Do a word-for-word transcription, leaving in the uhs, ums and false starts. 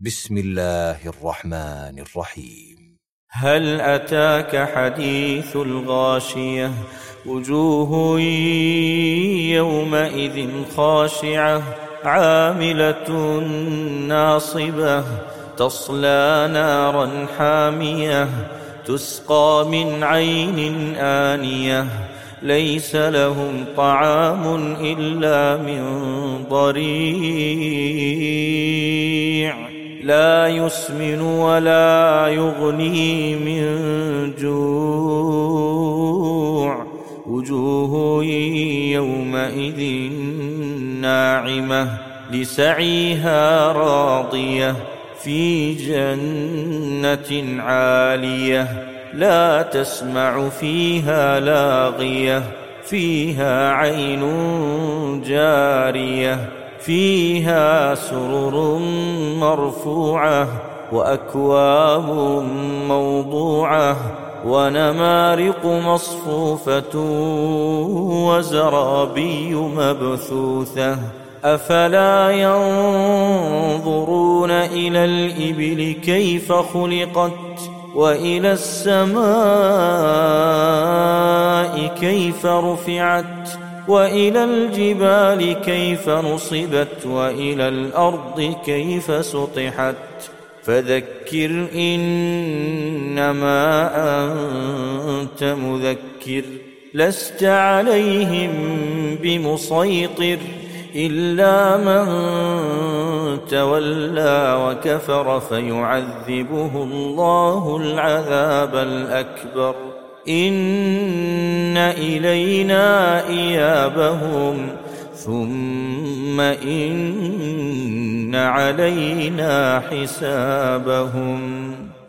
بسم الله الرحمن الرحيم. هل أتاك حديث الغاشية وجوه يومئذ خاشعة عاملة ناصبة تصلى نارا حامية تسقى من عين آنية ليس لهم طعام إلا من ضريع لا يسمن ولا يغني من جوع وجوه يومئذ ناعمة لسعيها راضية في جنة عالية لا تسمع فيها لاغية فيها عين جارية فيها سرر مرفوعة وأكواب موضوعة ونمارق مصفوفة وزرابي مبثوثة أفلا ينظرون إلى الإبل كيف خلقت وإلى السماء كيف رفعت وإلى الجبال كيف نصبت وإلى الأرض كيف سطحت فذكر إنما أنت مذكر لست عليهم بمسيطر إلا من تولى وكفر فيعذبه الله العذاب الأكبر إن إلينا إيابهم ثم إن علينا حسابهم.